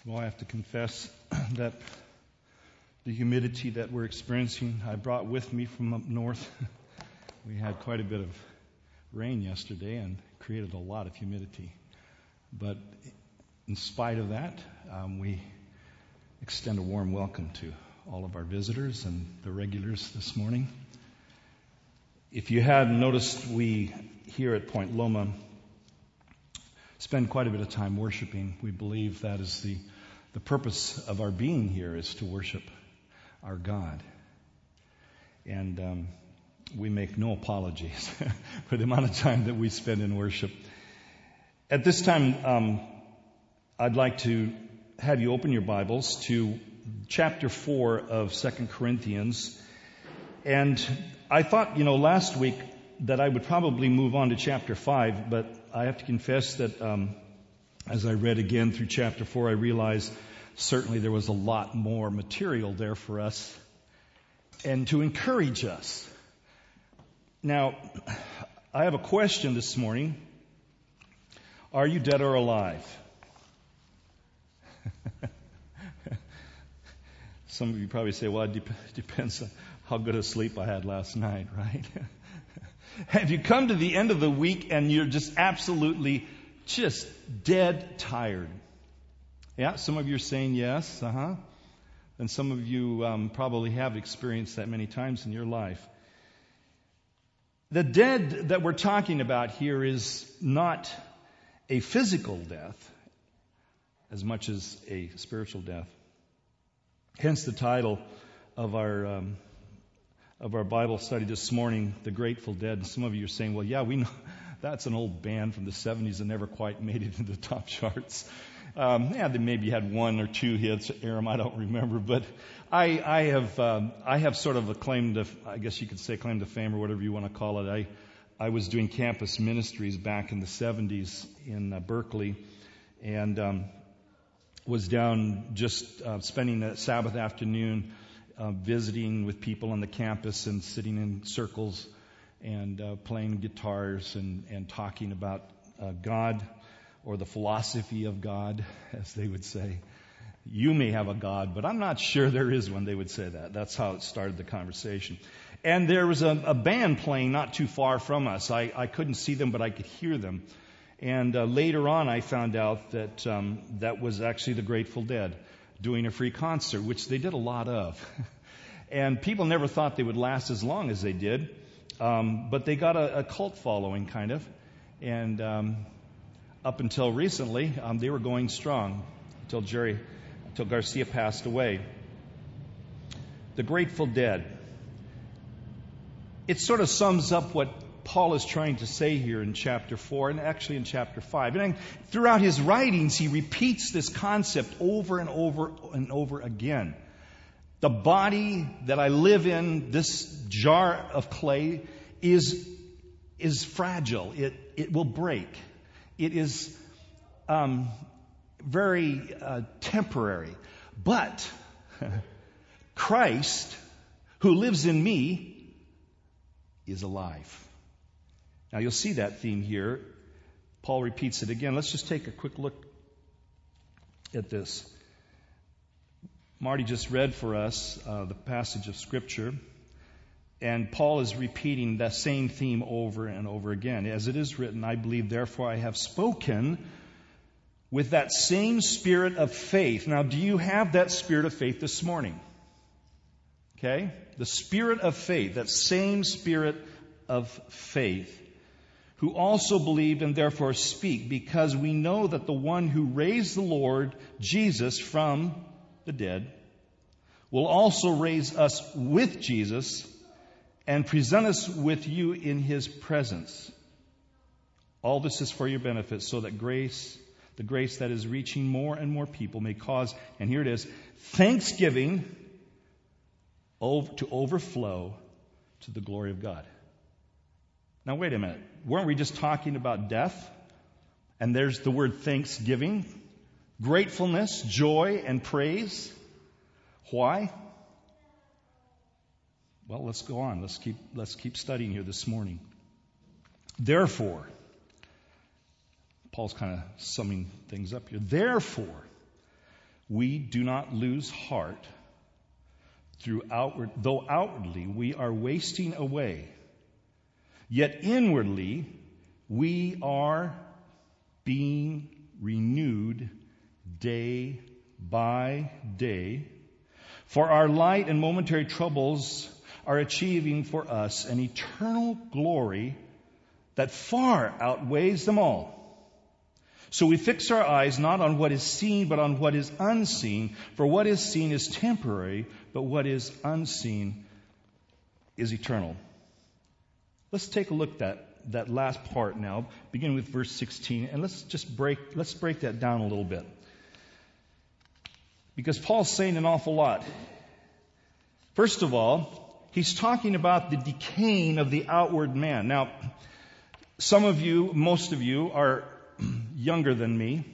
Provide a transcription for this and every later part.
Well, I have to confess that the humidity that we're experiencing, I brought with me from up north. We had quite a bit of rain yesterday and created a lot of humidity. But in spite of that, we extend a warm welcome to all of our visitors and the regulars this morning. If you hadn't noticed, we here at Point Loma spend quite a bit of time worshiping. We believe that is the purpose of our being here is to worship our God. And we make no apologies for the amount of time that we spend in worship. At this time, I'd like to have you open your Bibles to chapter 4 of 2 Corinthians. And I thought, last week that I would probably move on to chapter 5, but I have to confess that as I read again through chapter 4, I realized certainly there was a lot more material there for us and to encourage us. Now, I have a question this morning. Are you dead or alive? Some of you probably say, well, it depends on how good a sleep I had last night, right? Have you come to the end of the week and you're just absolutely just dead tired? Yeah, some of you are saying yes, and some of you probably have experienced that many times in your life. The dead that we're talking about here is not a physical death as much as a spiritual death. Hence the title of our Bible study this morning, The Grateful Dead. And some of you are saying, well, yeah, we know that's an old band from the 70s that never quite made it into the top charts. They maybe had one or two hits, Aram, I don't remember. But I have sort of a claim to, I guess you could say claim to fame or whatever you want to call it. I was doing campus ministries back in the 70s in Berkeley and was down just spending a Sabbath afternoon visiting with people on the campus and sitting in circles and playing guitars and talking about God or the philosophy of God, as they would say. You may have a God, but I'm not sure there is one, they would say that. That's how it started the conversation. And there was a band playing not too far from us. I couldn't see them, but I could hear them. And later on I found out that that was actually the Grateful Dead doing a free concert, which they did a lot of. And people never thought they would last as long as they did. But they got a cult following, kind of. And up until recently, they were going strong until Garcia passed away. The Grateful Dead. It sort of sums up what Paul is trying to say here in chapter 4 and actually in chapter 5. And throughout his writings, he repeats this concept over and over and over again. The body that I live in, this jar of clay, is fragile. It will break. It is very temporary. But Christ, who lives in me, is alive. Now you'll see that theme here. Paul repeats it again. Let's just take a quick look at this. Marty just read for us the passage of Scripture, and Paul is repeating that same theme over and over again. As it is written, I believe, therefore I have spoken with that same spirit of faith. Now, do you have that spirit of faith this morning? Okay? The spirit of faith, that same spirit of faith, who also believe and therefore speak, because we know that the one who raised the Lord Jesus from the dead will also raise us with Jesus and present us with you in His presence. All this is for your benefit, so that the grace that is reaching more and more people may cause, and here it is, thanksgiving to overflow to the glory of God. Now wait a minute. Weren't we just talking about death? And there's the word thanksgiving, gratefulness, joy, and praise. Why? Well, let's go on. Let's keep studying here this morning. Therefore, Paul's kind of summing things up here. Therefore, we do not lose heart though outwardly we are wasting away, yet inwardly we are being renewed day by day. For our light and momentary troubles are achieving for us an eternal glory that far outweighs them all. So we fix our eyes not on what is seen, but on what is unseen. For what is seen is temporary, but what is unseen is eternal. Let's take a look at that last part now, beginning with verse 16, and let's break that down a little bit. Because Paul's saying an awful lot. First of all, he's talking about the decaying of the outward man. Now, some of you, most of you, are younger than me.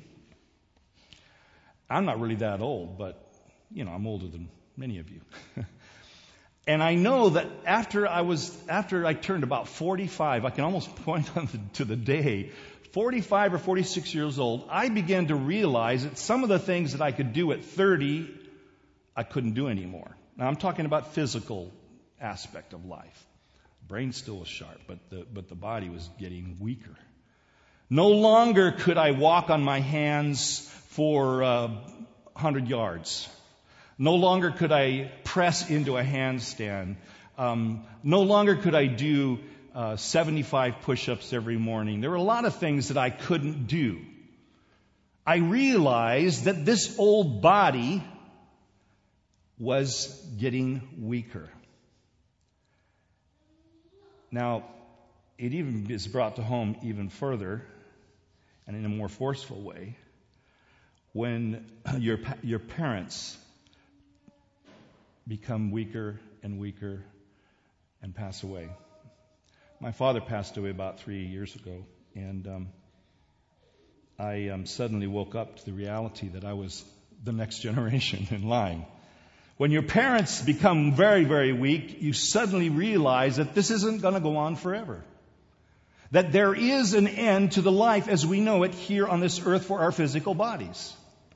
I'm not really that old, but, I'm older than many of you. And I know that after I turned about 45, I can almost point to the day, 45 or 46 years old, I began to realize that some of the things that I could do at 30, I couldn't do anymore. Now, I'm talking about physical aspect of life. Brain still was sharp, but the body was getting weaker. No longer could I walk on my hands for 100 yards. No longer could I press into a handstand. No longer could I do 75 push-ups every morning. There were a lot of things that I couldn't do. I realized that this old body was getting weaker. Now, it even is brought to home even further and in a more forceful way when your parents become weaker and weaker and pass away. My father passed away about 3 years ago, and I suddenly woke up to the reality that I was the next generation in line. When your parents become very, very weak, you suddenly realize that this isn't going to go on forever. That there is an end to the life as we know it here on this earth for our physical bodies.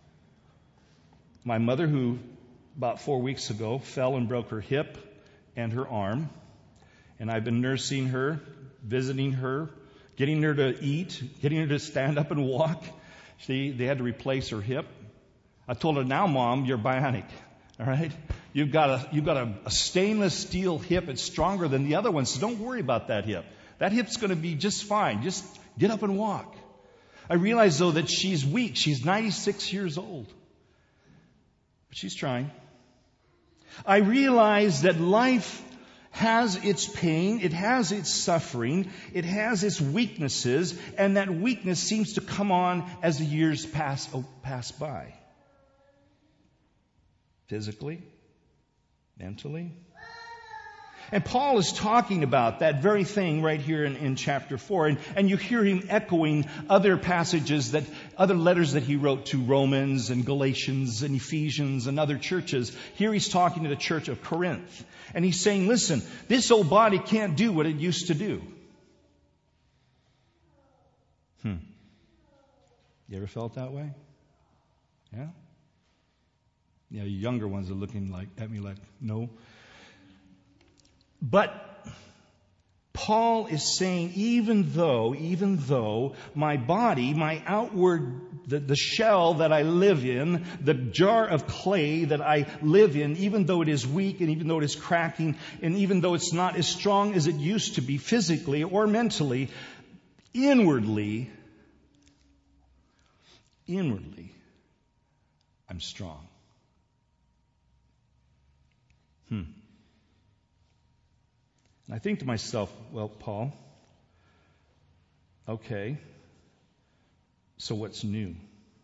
My mother, who about 4 weeks ago fell and broke her hip and her arm, and I've been nursing her, visiting her, getting her to eat, getting her to stand up and walk. They had to replace her hip. I told her, now, Mom, you're bionic. All right? You've got a stainless steel hip. It's stronger than the other one, so don't worry about that hip. That hip's going to be just fine. Just get up and walk. I realize, though, that she's weak. She's 96 years old. But she's trying. I realize that life has its pain, it has its suffering, it has its weaknesses, and that weakness seems to come on as the years pass by. Physically, mentally. And Paul is talking about that very thing right here in chapter 4. And you hear him echoing other passages, other letters that he wrote to Romans and Galatians and Ephesians and other churches. Here he's talking to the church of Corinth. And he's saying, listen, this old body can't do what it used to do. You ever felt that way? Yeah? Yeah, you younger ones are looking at me like, no. But Paul is saying, even though my body, my outward, the shell that I live in, the jar of clay that I live in, even though it is weak and even though it is cracking and even though it's not as strong as it used to be physically or mentally, inwardly, I'm strong. And I think to myself, well, Paul, okay, so what's new?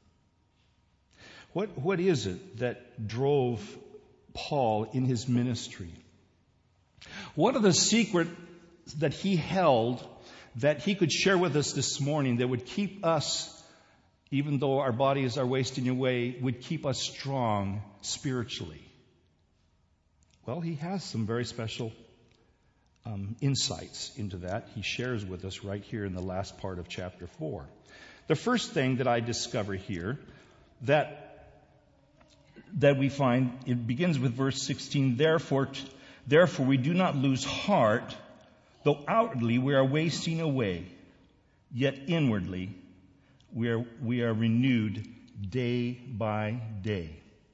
What is it that drove Paul in his ministry? What are the secrets that he held that he could share with us this morning that would keep us, even though our bodies are wasting away, would keep us strong spiritually? Well, he has some very special insights into that. He shares with us right here in the last part of chapter 4. The first thing that I discover here, that that we find, it begins with verse 16, Therefore we do not lose heart, though outwardly we are wasting away, yet inwardly we are renewed day by day.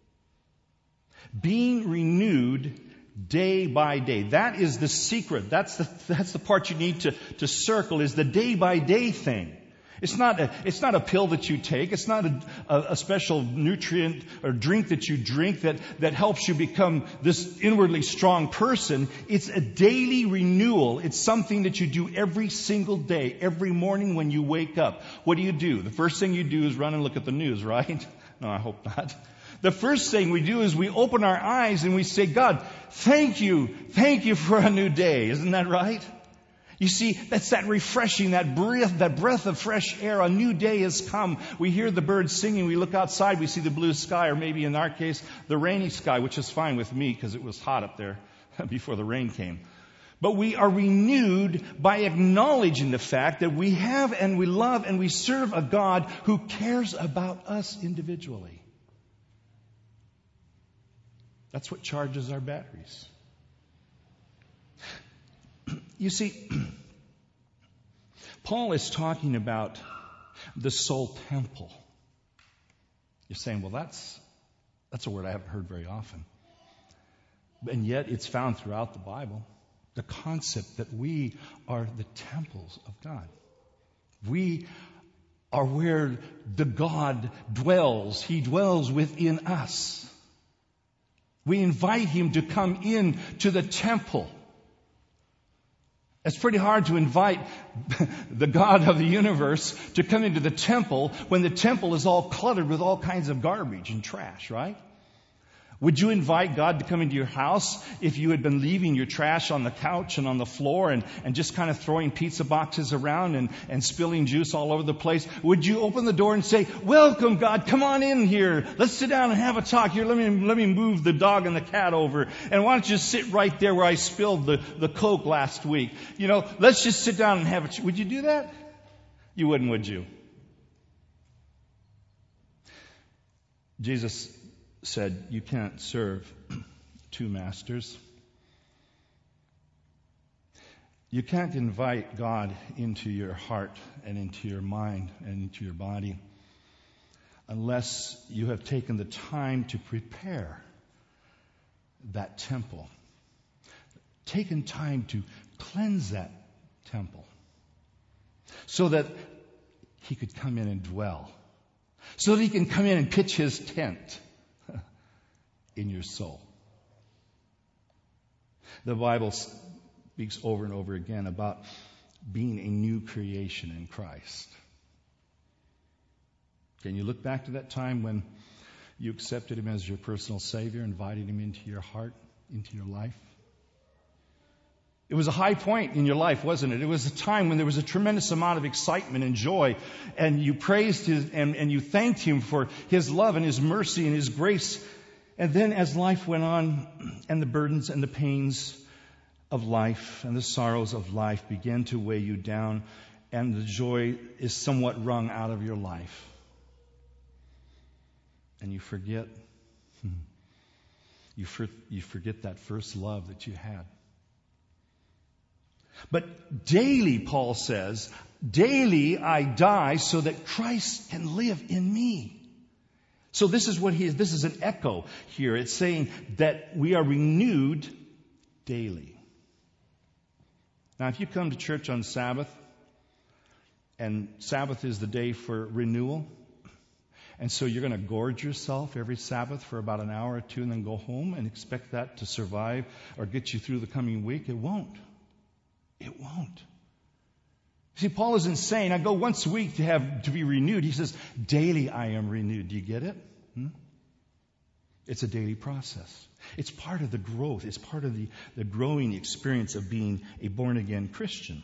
Being renewed day by day. That is the secret. That's the part you need to circle, is the day by day thing. It's not a pill that you take. It's not a special nutrient or drink that you drink that helps you become this inwardly strong person. It's a daily renewal. It's something that you do every single day, every morning when you wake up. What do? The first thing you do is run and look at the news, right? No, I hope not. The first thing we do is we open our eyes and we say, God, thank you for a new day. Isn't that right? You see, that's that refreshing, that breath of fresh air. A new day has come. We hear the birds singing. We look outside. We see the blue sky, or maybe in our case, the rainy sky, which is fine with me because it was hot up there before the rain came. But we are renewed by acknowledging the fact that we have and we love and we serve a God who cares about us individually. That's what charges our batteries. You see, Paul is talking about the soul temple. You're saying, well, that's a word I haven't heard very often. And yet it's found throughout the Bible. The concept that we are the temples of God. We are where the God dwells. He dwells within us. We invite Him to come in to the temple. It's pretty hard to invite the God of the universe to come into the temple when the temple is all cluttered with all kinds of garbage and trash, right? Would you invite God to come into your house if you had been leaving your trash on the couch and on the floor and just kind of throwing pizza boxes around and spilling juice all over the place? Would you open the door and say, welcome God, come on in here. Let's sit down and have a talk. Here, let me move the dog and the cat over. And why don't you just sit right there where I spilled the Coke last week? You know, let's just sit down and have a Would you do that? You wouldn't, would you? Jesus said, you can't serve two masters. You can't invite God into your heart and into your mind and into your body unless you have taken the time to prepare that temple. Taken time to cleanse that temple so that He could come in and dwell. So that He can come in and pitch His tent in your soul. The Bible speaks over and over again about being a new creation in Christ. Can you look back to that time when you accepted Him as your personal Savior, invited Him into your heart, into your life? It was a high point in your life, wasn't it? It was a time when there was a tremendous amount of excitement and joy, and you praised Him and you thanked Him for His love and His mercy and His grace. And then as life went on, and the burdens and the pains of life and the sorrows of life began to weigh you down, and the joy is somewhat wrung out of your life, and you forget that first love that you had. But daily, Paul says, daily I die so that Christ can live in me. So this is an echo here. It's saying that we are renewed daily. Now, if you come to church on Sabbath, and Sabbath is the day for renewal, and so you're going to gorge yourself every Sabbath for about an hour or two and then go home and expect that to survive or get you through the coming week, it won't. It won't. See, Paul isn't saying, I go once a week to be renewed. He says, daily I am renewed. Do you get it? It's a daily process. It's part of the growth. It's part of the growing experience of being a born-again Christian.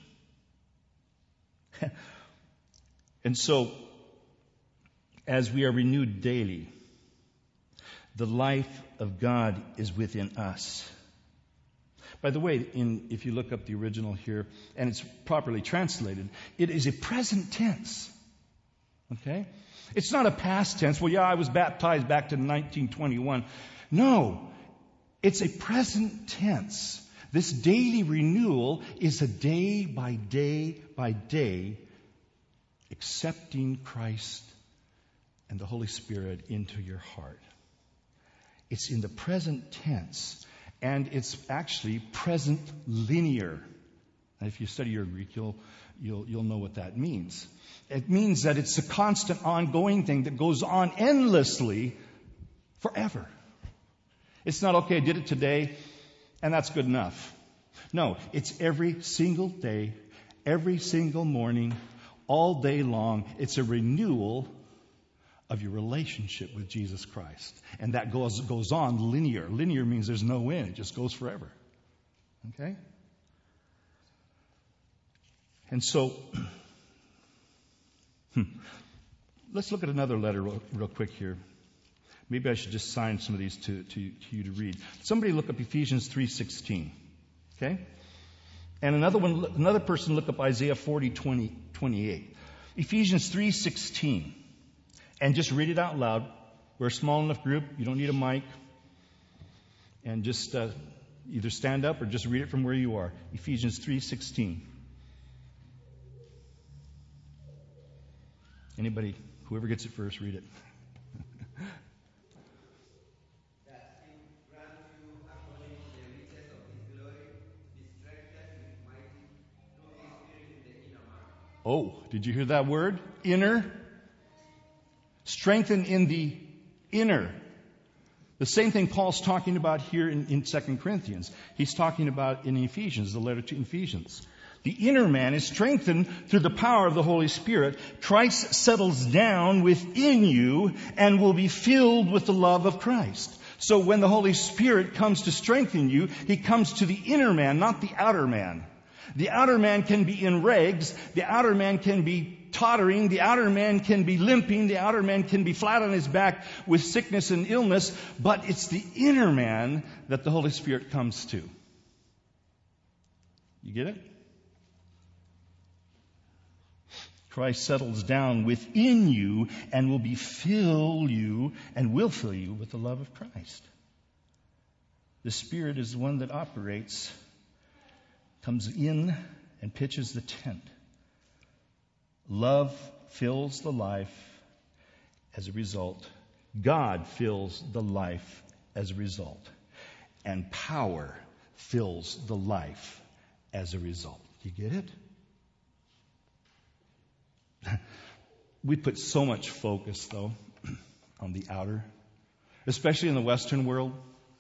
And so, as we are renewed daily, the life of God is within us. By the way, if you look up the original here, and it's properly translated, it is a present tense. Okay? It's not a past tense. Well, yeah, I was baptized back to 1921. No, it's a present tense. This daily renewal is a day by day accepting Christ and the Holy Spirit into your heart. It's in the present tense, and it's actually present linear. And if you study your Greek, you'll know what that means. It means that it's a constant, ongoing thing that goes on endlessly forever. It's not, okay, I did it today, and that's good enough. No, it's every single day, every single morning, all day long. It's a renewal of your relationship with Jesus Christ. And that goes on linear. Linear means there's no end. It just goes forever. Okay? And so, let's look at another letter real quick here. Maybe I should just sign some of these to you to read. Somebody look up Ephesians 3:16. Okay? And another person look up Isaiah 40:28. Ephesians 3:16. And just read it out loud. We're a small enough group. You don't need a mic. And just either stand up or just read it from where you are. Ephesians 3:16. Anybody, whoever gets it first, read it. Oh, did you hear that word? Inner. Strengthen in the inner. The same thing Paul's talking about here in 2 Corinthians. He's talking about in Ephesians, the letter to Ephesians. The inner man is strengthened through the power of the Holy Spirit. Christ settles down within you and will be filled with the love of Christ. So when the Holy Spirit comes to strengthen you, He comes to the inner man, not the outer man. The outer man can be in rags. The outer man can be tottering. The outer man can be limping. The outer man can be flat on his back with sickness and illness. But it's the inner man that the Holy Spirit comes to. You get it? Christ settles down within you and will fill you with the love of Christ. The Spirit is the one that operates, comes in and pitches the tent. Love fills the life as a result. God fills the life as a result. And power fills the life as a result. You get it? We put so much focus, though, on the outer, especially in the Western world.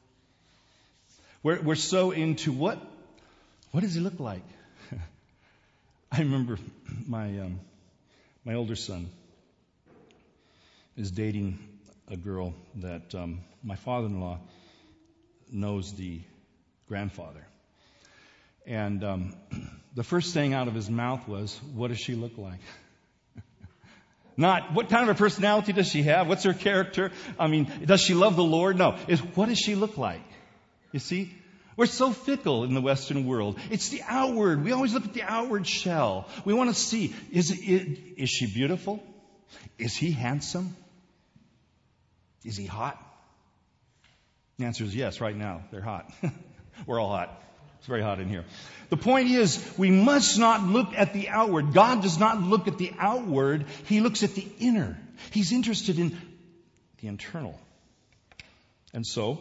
We're so into what does he look like? I remember my older son is dating a girl that my father-in-law knows the grandfather. And the first thing out of his mouth was, what does she look like? Not, what kind of a personality does she have? What's her character? I mean, does she love the Lord? No. It's, what does she look like? You see? We're so fickle in the Western world. It's the outward. We always look at the outward shell. We want to see, is she beautiful? Is he handsome? Is he hot? The answer is yes, right now. They're hot. We're all hot. It's very hot in here. The point is, we must not look at the outward. God does not look at the outward. He looks at the inner. He's interested in the internal. And so,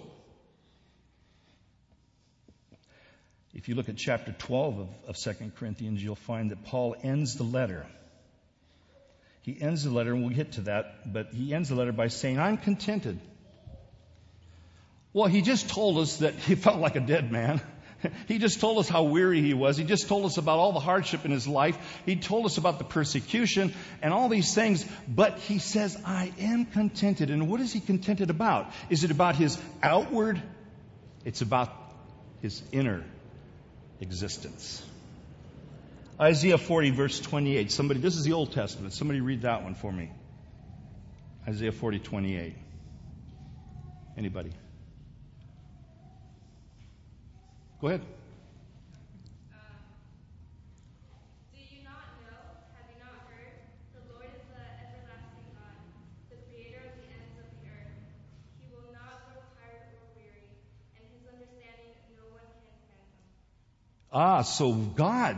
if you look at chapter 12 of 2 Corinthians, you'll find that Paul ends the letter. He ends the letter, and we'll get to that, but he ends the letter by saying, I'm contented. Well, he just told us that he felt like a dead man. He just told us how weary he was. He just told us about all the hardship in his life. He told us about the persecution and all these things. But he says, I am contented. And what is he contented about? Is it about his outward? It's about his inner existence. Isaiah 40, verse 28. This is the Old Testament. Somebody read that one for me. Isaiah 40, 28. Anybody? Go ahead. Do you not know? Have you not heard? The Lord is the everlasting So God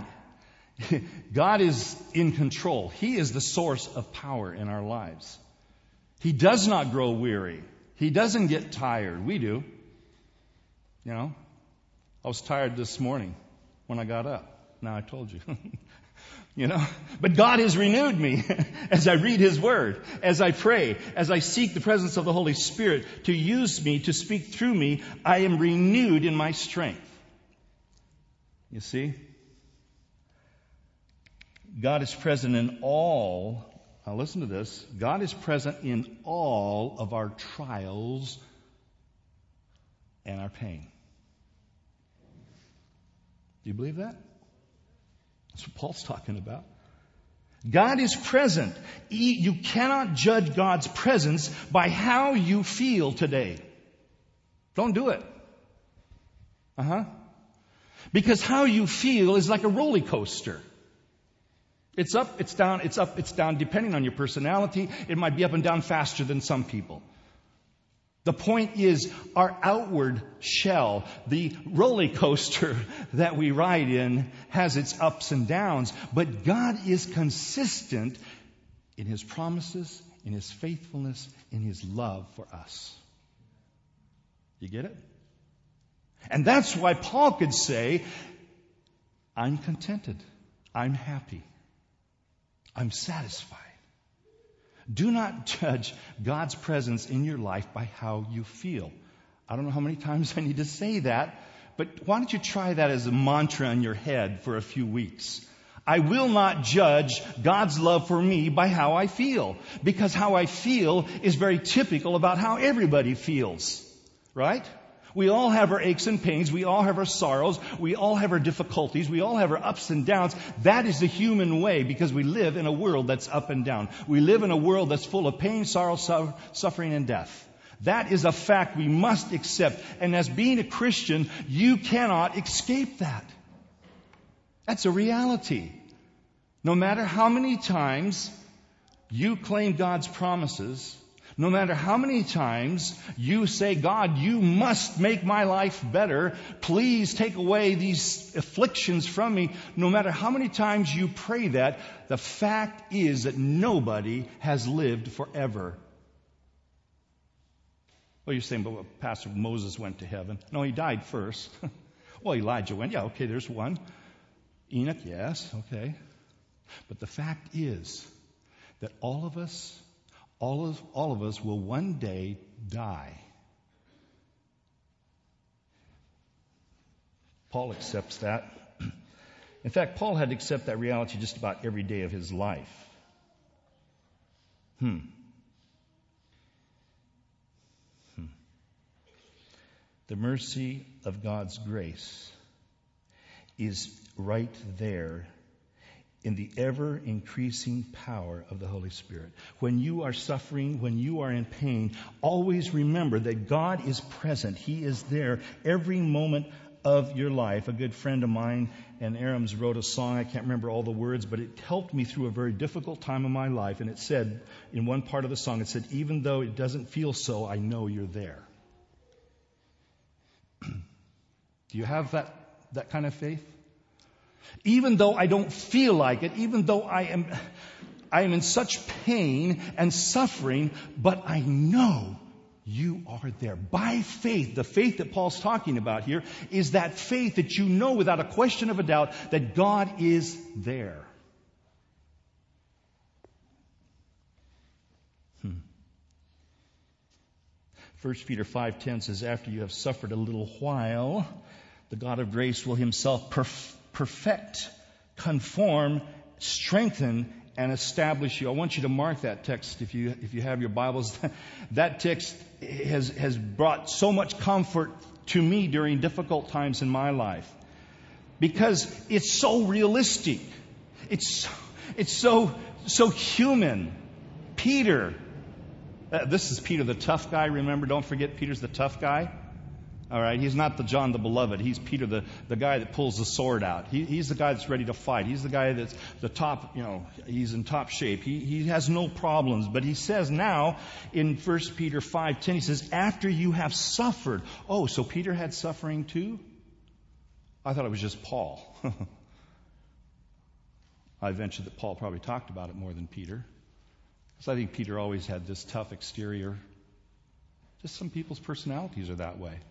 is in control. He is the source of power in our lives. He does not grow weary. He doesn't get tired. We do. You know, I was tired this morning when I got up. Now I told you. You know, but God has renewed me as I read His Word, as I pray, as I seek the presence of the Holy Spirit to use me, to speak through me. I am renewed in my strength. You see? God is present in all, now listen to this, God is present in all of our trials and our pain. Do you believe that? That's what Paul's talking about. God is present. You cannot judge God's presence by how you feel today. Don't do it. Because how you feel is like a roller coaster. It's up, it's down, it's up, it's down, depending on your personality. It might be up and down faster than some people. The point is, our outward shell, the roller coaster that we ride in, has its ups and downs. But God is consistent in His promises, in His faithfulness, in His love for us. You get it? And that's why Paul could say, I'm contented. I'm happy. I'm satisfied. Do not judge God's presence in your life by how you feel. I don't know how many times I need to say that, but why don't you try that as a mantra in your head for a few weeks? I will not judge God's love for me by how I feel, because how I feel is very typical about how everybody feels, right? We all have our aches and pains. We all have our sorrows. We all have our difficulties. We all have our ups and downs. That is the human way, because we live in a world that's up and down. We live in a world that's full of pain, sorrow, suffering, and death. That is a fact we must accept. And as being a Christian, you cannot escape that. That's a reality. No matter how many times you claim God's promises, no matter how many times you say, God, you must make my life better. Please take away these afflictions from me. No matter how many times you pray that, the fact is that nobody has lived forever. Well, you're saying, but Pastor Moses went to heaven. No, he died first. Well, Elijah went. Yeah, okay, there's one. Enoch, yes, okay. But the fact is that all of us will one day die. Paul accepts that. In fact, Paul had to accept that reality just about every day of his life. The mercy of God's grace is right there in the ever-increasing power of the Holy Spirit. When you are suffering, when you are in pain, always remember that God is present. He is there every moment of your life. A good friend of mine and Aram's wrote a song. I can't remember all the words, but it helped me through a very difficult time of my life. And it said, in one part of the song, it said, even though it doesn't feel so, I know you're there. Do you have that kind of faith? Even though I don't feel like it, even though I am in such pain and suffering, but I know you are there. By faith, the faith that Paul's talking about here is that faith that you know without a question of a doubt that God is there. 1 Peter 5:10 says, after you have suffered a little while, the God of grace will Himself perfect, conform, strengthen, and establish you. I want you to mark that text if you have your Bibles. That text has brought so much comfort to me during difficult times in my life, because it's so realistic. It's so human. Peter, this is Peter the tough guy. Remember, don't forget, Peter's the tough guy. All right, he's not the John the Beloved. He's Peter, the guy that pulls the sword out. He's the guy that's ready to fight. He's the guy that's the top, he's in top shape. He has no problems. But he says now in 1 Peter 5:10, he says, after you have suffered. Oh, so Peter had suffering too? I thought it was just Paul. I ventured that Paul probably talked about it more than Peter. Because I think Peter always had this tough exterior. Just some people's personalities are that way.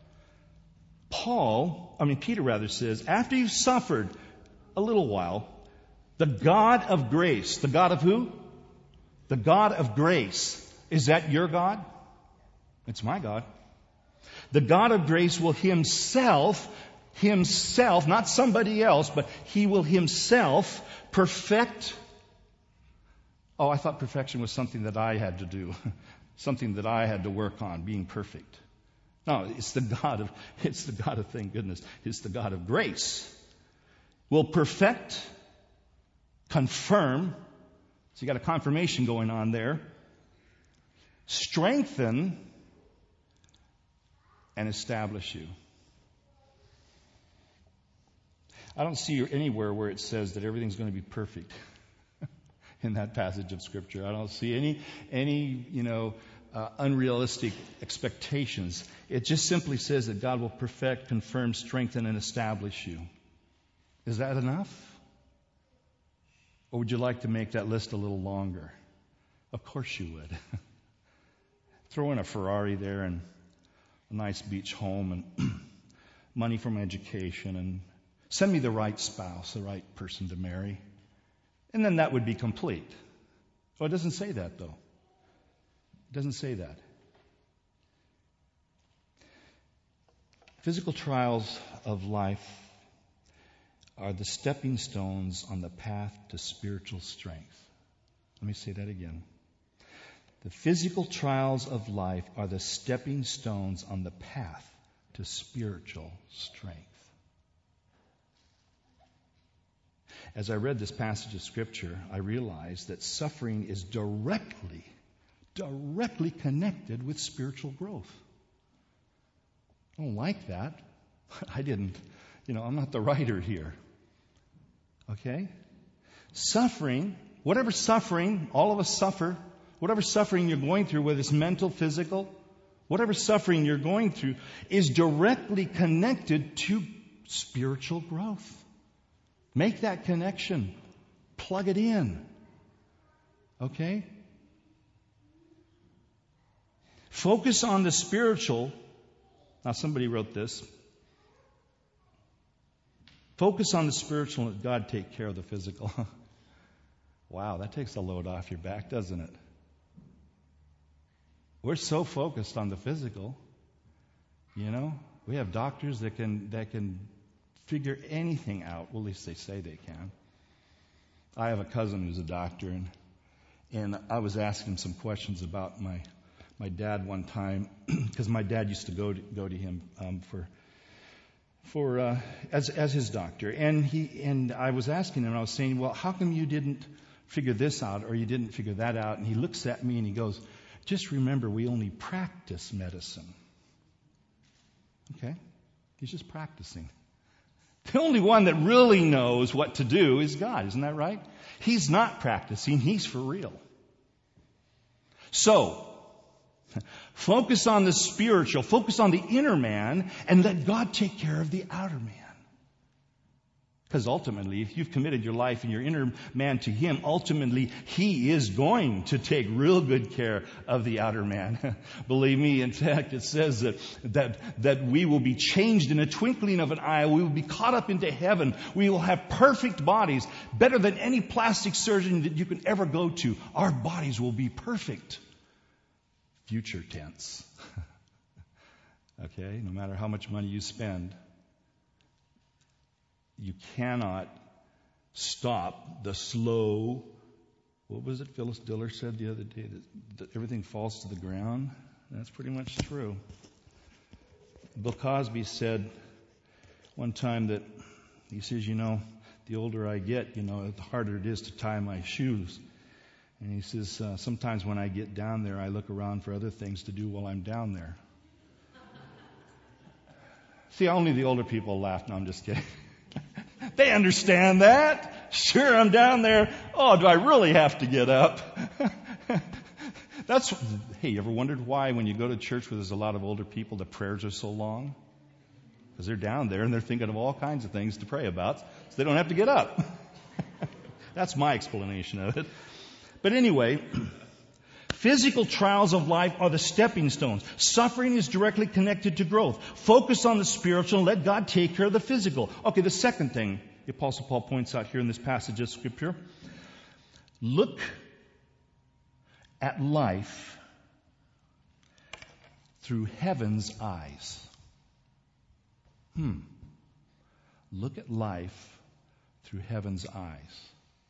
Peter says, after you've suffered a little while, the God of grace, the God of who? The God of grace. Is that your God? It's my God. The God of grace will himself, not somebody else, but he will himself perfect. Oh, I thought perfection was something that I had to do, something that I had to work on, being perfect. No, it's the God of, thank goodness, it's the God of grace. Will perfect, confirm, so you got a confirmation going on there, strengthen, and establish you. I don't see anywhere where it says that everything's going to be perfect in that passage of Scripture. I don't see any unrealistic expectations. It just simply says that God will perfect, confirm, strengthen, and establish you. Is that enough? Or would you like to make that list a little longer? Of course you would. Throw in a Ferrari there and a nice beach home and money for my education and send me the right spouse, the right person to marry. And then that would be complete. Oh, it doesn't say that, though. It doesn't say that. Physical trials of life are the stepping stones on the path to spiritual strength. Let me say that again. The physical trials of life are the stepping stones on the path to spiritual strength. As I read this passage of Scripture, I realized that suffering is directly connected with spiritual growth. I don't like that. I'm not the writer here. Okay? Suffering, whatever suffering, all of us suffer, whatever suffering you're going through, whether it's mental, physical, whatever suffering you're going through, is directly connected to spiritual growth. Make that connection. Plug it in. Okay? Focus on the spiritual. Now, somebody wrote this. Focus on the spiritual and let God take care of the physical. Wow, that takes a load off your back, doesn't it? We're so focused on the physical. We have doctors that can figure anything out. Well, at least they say they can. I have a cousin who's a doctor, and I was asking him some questions about my dad one time, because my dad used to go to him as his doctor, and I was asking him, I was saying, well, how come you didn't figure this out or you didn't figure that out? And he looks at me and he goes, just remember, we only practice medicine. Okay? He's just practicing. The only one that really knows what to do is God. Isn't that right? He's not practicing. He's for real. So, focus on the spiritual. Focus on the inner man and let God take care of the outer man. Because ultimately, if you've committed your life and your inner man to Him, ultimately, He is going to take real good care of the outer man. Believe me, in fact, it says that we will be changed in a twinkling of an eye. We will be caught up into heaven. We will have perfect bodies, better than any plastic surgeon that you can ever go to. Our bodies will be perfect. Future tense. Okay? No matter how much money you spend, you cannot stop the slow, what was it Phyllis Diller said the other day, that everything falls to the ground? That's pretty much true. Bill Cosby said one time that, he says, the older I get, the harder it is to tie my shoes. And he says, sometimes when I get down there, I look around for other things to do while I'm down there. See, only the older people laugh. No, I'm just kidding. They understand that. Sure, I'm down there. Oh, do I really have to get up? Hey, you ever wondered why when you go to church where there's a lot of older people, the prayers are so long? because they're down there and they're thinking of all kinds of things to pray about, so they don't have to get up. That's my explanation of it. But anyway, physical trials of life are the stepping stones. Suffering is directly connected to growth. Focus on the spiritual and let God take care of the physical. Okay, the second thing the Apostle Paul points out here in this passage of Scripture, look at life through heaven's eyes. Look at life through heaven's eyes.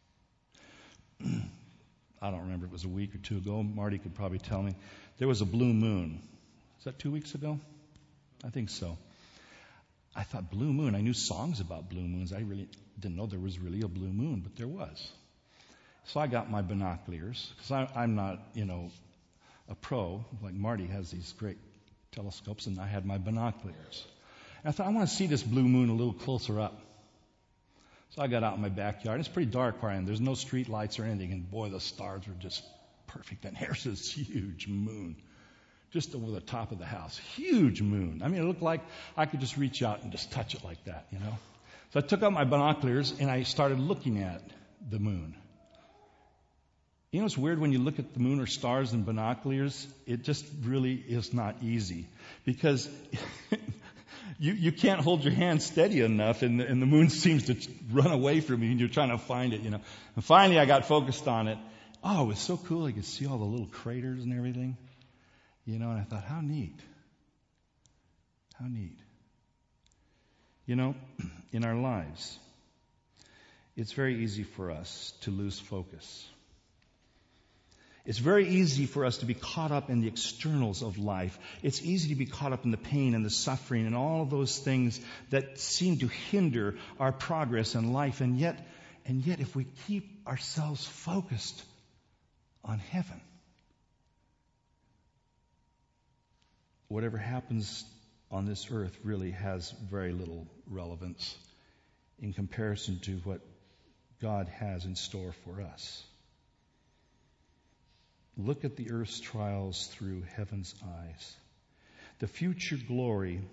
I don't remember, it was a week or two ago. Marty could probably tell me. There was a blue moon. Was that 2 weeks ago? I think so. I thought, blue moon. I knew songs about blue moons. I really didn't know there was really a blue moon, but there was. So I got my binoculars, because I'm not, a pro. Like Marty has these great telescopes, and I had my binoculars. And I thought, I want to see this blue moon a little closer up. So I got out in my backyard. It's pretty dark where I am. There's no street lights or anything. And boy, the stars were just perfect. And there's this huge moon just over the top of the house. Huge moon. I mean, it looked like I could just reach out and just touch it like that, So I took out my binoculars and I started looking at the moon. It's weird when you look at the moon or stars in binoculars. It just really is not easy because you can't hold your hand steady enough, and the moon seems to run away from you, and you're trying to find it, And finally, I got focused on it. Oh, it was so cool. I could see all the little craters and everything, And I thought, how neat. How neat. In our lives, it's very easy for us to lose focus. It's very easy for us to be caught up in the externals of life. It's easy to be caught up in the pain and the suffering and all of those things that seem to hinder our progress in life. And yet, if we keep ourselves focused on heaven, whatever happens on this earth really has very little relevance in comparison to what God has in store for us. Look at the earth's trials through heaven's eyes. The future glory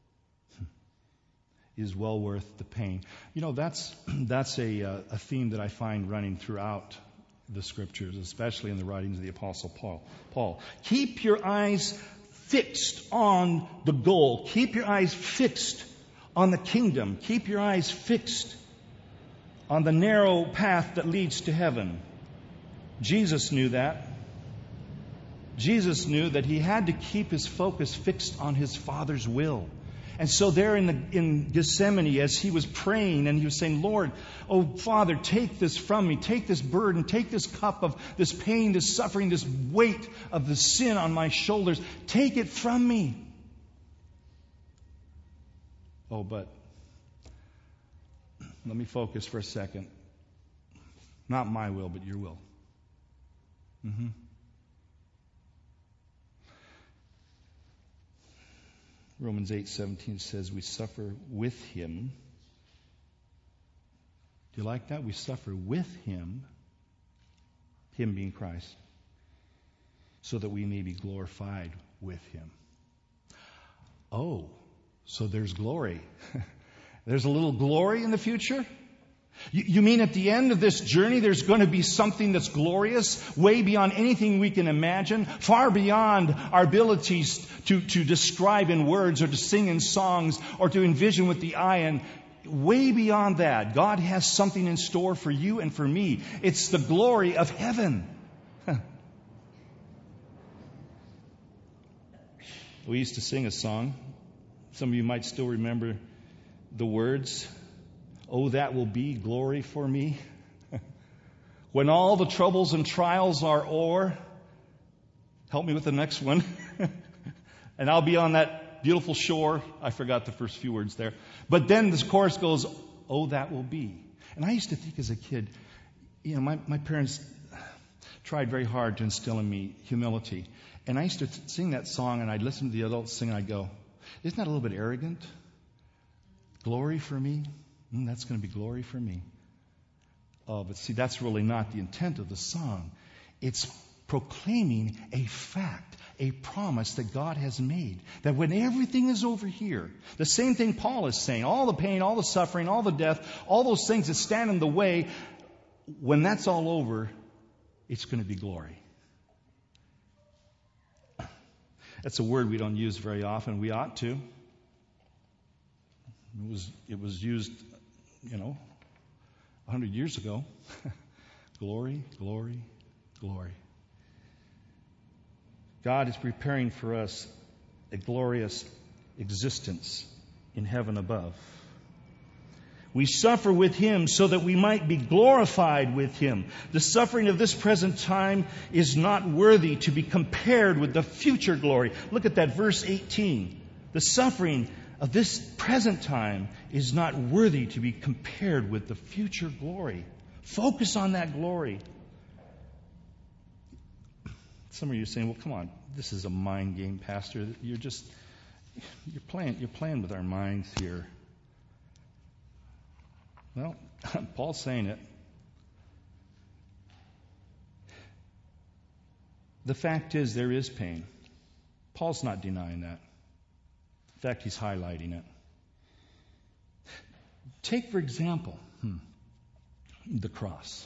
is well worth the pain. That's a theme that I find running throughout the Scriptures, especially in the writings of the Apostle Paul. Keep your eyes fixed on the goal. Keep your eyes fixed on the kingdom. Keep your eyes fixed on the narrow path that leads to heaven. Jesus knew that. Jesus knew that he had to keep his focus fixed on his Father's will. And so there in Gethsemane, as he was praying and he was saying, Lord, oh Father, take this from me. Take this burden. Take this cup of this pain, this suffering, this weight of the sin on my shoulders. Take it from me. Oh, but let me focus for a second. Not my will, but your will. Romans 8:17 says we suffer with him. Do you like that? We suffer with him, him being Christ, so that we may be glorified with him. Oh, so there's glory. There's a little glory in the future? You mean at the end of this journey there's going to be something that's glorious, way beyond anything we can imagine, far beyond our abilities to describe in words or to sing in songs or to envision with the eye, and way beyond that. God has something in store for you and for me. It's the glory of heaven. We used to sing a song. Some of you might still remember the words. Oh, that will be glory for me. When all the troubles and trials are o'er. Help me with the next one. And I'll be on that beautiful shore. I forgot the first few words there. But then this chorus goes, oh, that will be. And I used to think as a kid, my parents tried very hard to instill in me humility. And I used to sing that song, and I'd listen to the adults sing, and I'd go, isn't that a little bit arrogant? Glory for me? That's going to be glory for me. Oh, but see, that's really not the intent of the song. It's proclaiming a fact, a promise that God has made. That when everything is over here, the same thing Paul is saying, all the pain, all the suffering, all the death, all those things that stand in the way, when that's all over, it's going to be glory. That's a word we don't use very often. We ought to. It was used, 100 years ago. Glory, glory, glory. God is preparing for us a glorious existence in heaven above. We suffer with Him so that we might be glorified with Him. The suffering of this present time is not worthy to be compared with the future glory. Look at that, verse 18. The suffering of this present time is not worthy to be compared with the future glory. Focus on that glory. Some of you are saying, well, come on, this is a mind game, Pastor. You're playing with our minds here. Well, Paul's saying it. The fact is, there is pain. Paul's not denying that. In fact, he's highlighting it. Take, for example, the cross.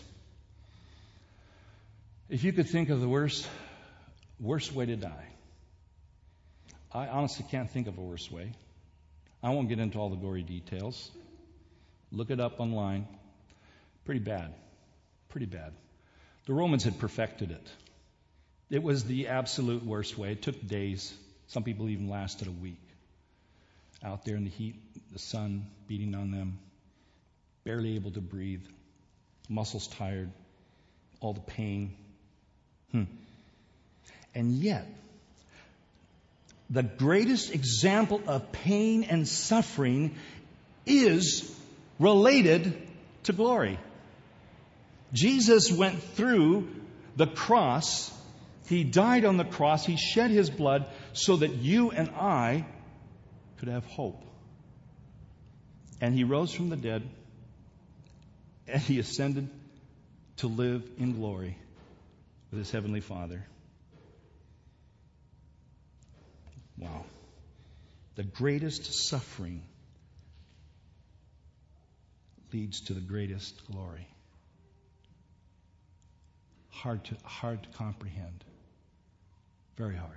If you could think of the worst way to die, I honestly can't think of a worse way. I won't get into all the gory details. Look it up online. Pretty bad. Pretty bad. The Romans had perfected it. It was the absolute worst way. It took days. Some people even lasted a week. Out there in the heat, the sun beating on them, barely able to breathe, muscles tired, all the pain. And yet, the greatest example of pain and suffering is related to glory. Jesus went through the cross. He died on the cross. He shed His blood so that you and I could have hope. And He rose from the dead, and He ascended to live in glory with His Heavenly Father. Wow. The greatest suffering leads to the greatest glory. Hard to comprehend. Very hard.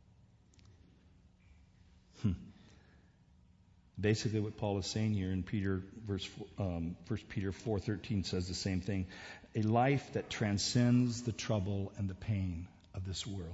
Basically, what Paul is saying here in 1 Peter 4:13 says the same thing. A life that transcends the trouble and the pain of this world.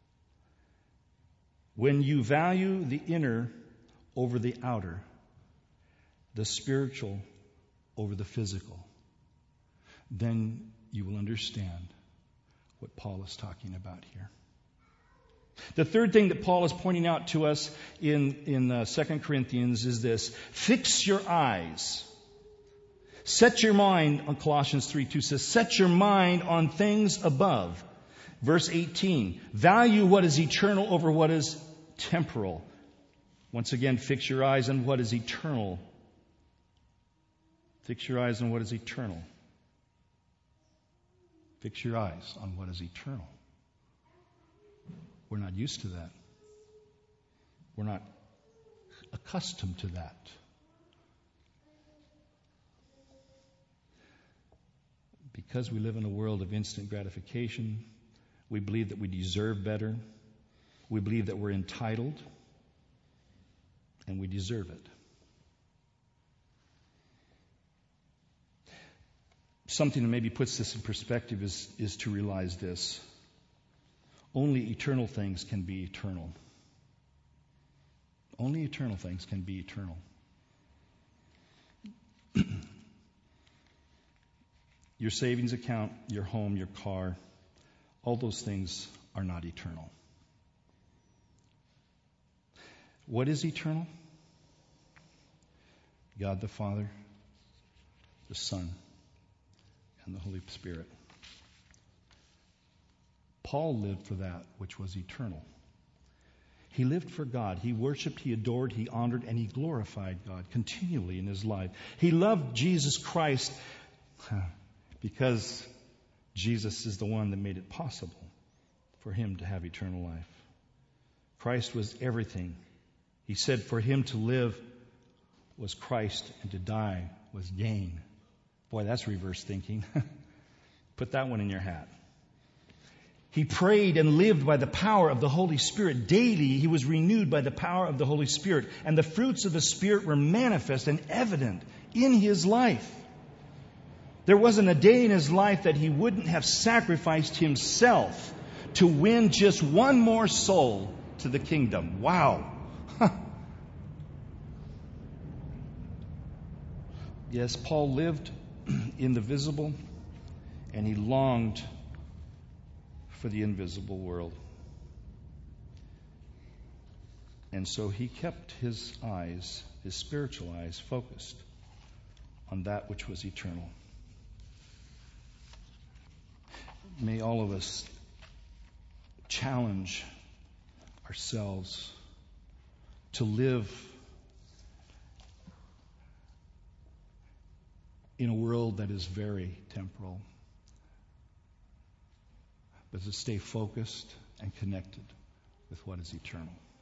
When you value the inner over the outer, the spiritual over the physical, then you will understand what Paul is talking about here. The third thing that Paul is pointing out to us in 2 Corinthians is this. Fix your eyes. Set your mind, on Colossians 3:2 says, set your mind on things above. Verse 18, value what is eternal over what is temporal. Once again, fix your eyes on what is eternal. Fix your eyes on what is eternal. Fix your eyes on what is eternal. We're not used to that. We're not accustomed to that. Because we live in a world of instant gratification, we believe that we deserve better. We believe that we're entitled, and we deserve it. Something that maybe puts this in perspective is to realize this. Only eternal things can be eternal. Only eternal things can be eternal. Your savings account, your home, your car, all those things are not eternal. What is eternal? God the Father, the Son, and the Holy Spirit. Paul lived for that which was eternal. He lived for God. He worshiped, he adored, he honored, and he glorified God continually in his life. He loved Jesus Christ because Jesus is the one that made it possible. for him to have eternal life. Christ was everything. He said for him to live was Christ and to die was gain. Boy, that's reverse thinking. Put that one in your hat. He prayed and lived by the power of the Holy Spirit. Daily, he was renewed by the power of the Holy Spirit. And the fruits of the Spirit were manifest and evident in his life. There wasn't a day in his life that he wouldn't have sacrificed himself to win just one more soul to the kingdom. Wow. Yes, Paul lived in the visible, and he longed for the invisible world. And so he kept his eyes, his spiritual eyes, focused on that which was eternal. May all of us challenge ourselves to live in a world that is very temporal, but to stay focused and connected with what is eternal.